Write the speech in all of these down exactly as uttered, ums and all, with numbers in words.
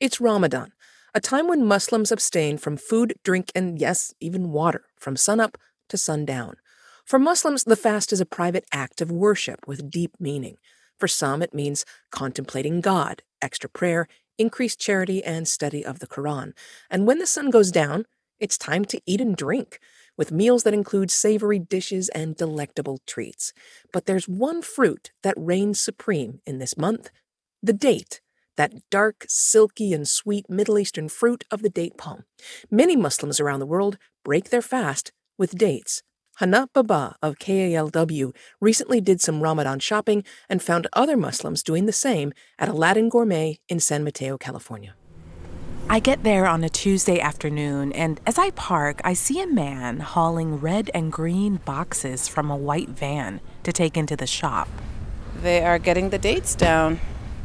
It's Ramadan, a time when Muslims abstain from food, drink, and yes, even water from sunup to sundown. For Muslims, the fast is a private act of worship with deep meaning. For some, it means contemplating God, extra prayer, increased charity, and study of the Quran. And when the sun goes down, it's time to eat and drink, with meals that include savory dishes and delectable treats. But there's one fruit that reigns supreme in this month: the date, that dark, silky, and sweet Middle Eastern fruit of the date palm. Many Muslims around the world break their fast with dates. Hana Baba of K A L W recently did some Ramadan shopping and found other Muslims doing the same at Aladdin Gourmet in San Mateo, California. I get there on a Tuesday afternoon, and as I park, I see a man hauling red and green boxes from a white van to take into the shop. They are getting the dates down.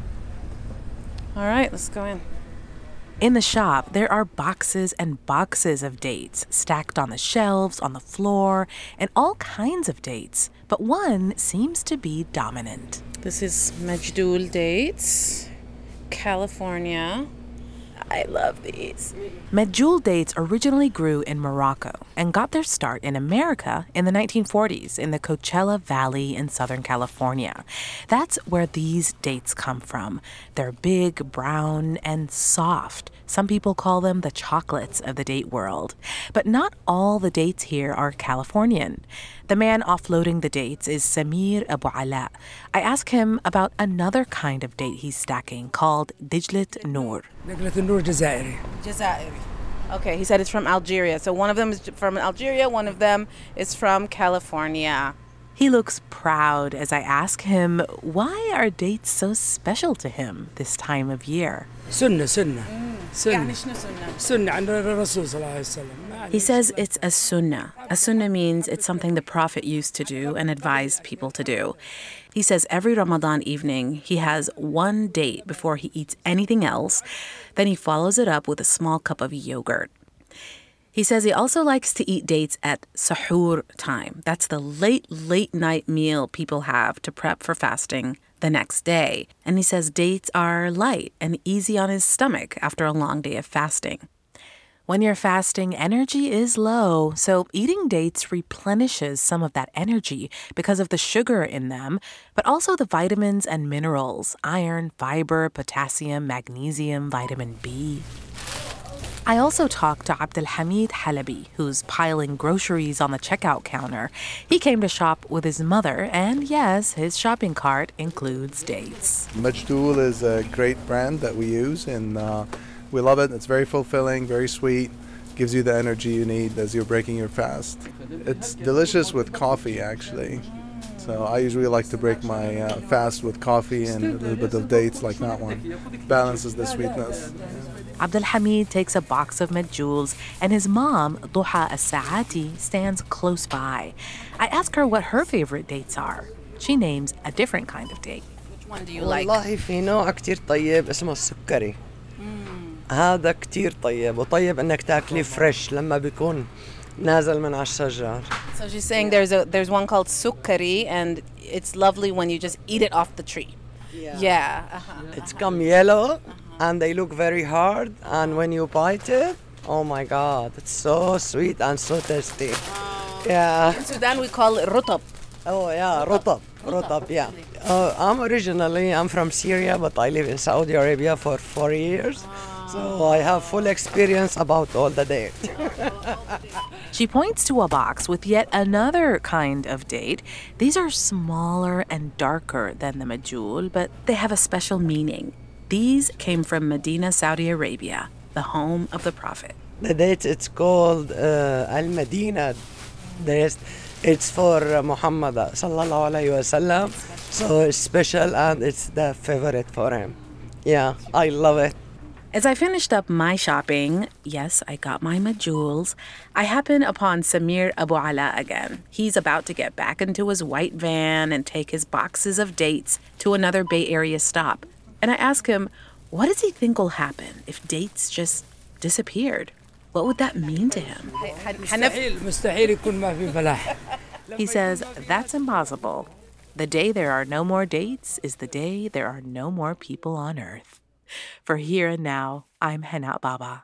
All right, let's go in. In the shop, there are boxes and boxes of dates stacked on the shelves, on the floor, and all kinds of dates. But one seems to be dominant. This is Majdoul dates, California. I love these. Majdoul dates originally grew in Morocco and got their start in America in the nineteen forties in the Coachella Valley in Southern California. That's where these dates come from. They're big, brown, and soft. Some people call them the chocolates of the date world. But not all the dates here are Californian. The man offloading the dates is Samir Abu Ala. I ask him about another kind of date he's stacking called Dijlet Noor. Dijlet Noor Jazairi. Jazairi. Okay, he said it's from Algeria. So one of them is from Algeria, one of them is from California. He looks proud as I ask him, why are dates so special to him this time of year? Sunnah, sunnah. Sunnah. Sunnah عند الرسول صلى الله عليه وسلم. He says it's a sunnah. A sunnah means it's something the Prophet used to do and advised people to do. He says every Ramadan evening he has one date before he eats anything else. Then he follows it up with a small cup of yogurt. He says he also likes to eat dates at sahur time. That's the late, late night meal people have to prep for fasting the next day. And he says dates are light and easy on his stomach after a long day of fasting. When you're fasting, energy is low, so eating dates replenishes some of that energy because of the sugar in them, but also the vitamins and minerals: iron, fiber, potassium, magnesium, vitamin B. I also talked to Abdelhamid Halabi, who's piling groceries on the checkout counter. He came to shop with his mother, and yes, his shopping cart includes dates. Majdoul is a great brand that we use, and uh, we love it. It's very fulfilling, very sweet, gives you the energy you need as you're breaking your fast. It's delicious with coffee, actually. So I usually like to break my uh, fast with coffee and a little bit of dates like that one. Balances the sweetness. Abdelhamid takes a box of Majdouls, and his mom, Duha As-Saati, stands close by. I ask her what her favorite dates are. She names a different kind of date. Which one do you like? والله في نوع كتير طيب اسمه السكري. هذا كتير طيب وطيب انك تاكليه فريش لما بيكون نازل من على الشجر. So she's saying there's a there's one called sukkari, and it's lovely when you just eat it off the tree. Yeah. yeah. Uh-huh. It's come yellow, uh-huh. and they look very hard, and when you bite it, oh my God, it's so sweet and so tasty. Oh. Yeah. In Sudan we call it rutab. Oh yeah, rutab. Rutab, yeah. Uh, I'm originally, I'm from Syria, but I live in Saudi Arabia for four years. So I have full experience about all the date. She points to a box with yet another kind of date. These are smaller and darker than the Majdoul, but they have a special meaning. These came from Medina, Saudi Arabia, the home of the Prophet. The date, it's called uh, Al-Madina. It's for uh, Muhammad sallallahu alayhi wa sallam. So it's special and it's the favorite for him. Yeah, I love it. As I finished up my shopping, yes, I got my Majdouls, I happen upon Samir Abu Ala again. He's about to get back into his white van and take his boxes of dates to another Bay Area stop. And I ask him, what does he think will happen if dates just disappeared? What would that mean to him? He says, that's impossible. The day there are no more dates is the day there are no more people on Earth. For Here and Now, I'm Hana Baba.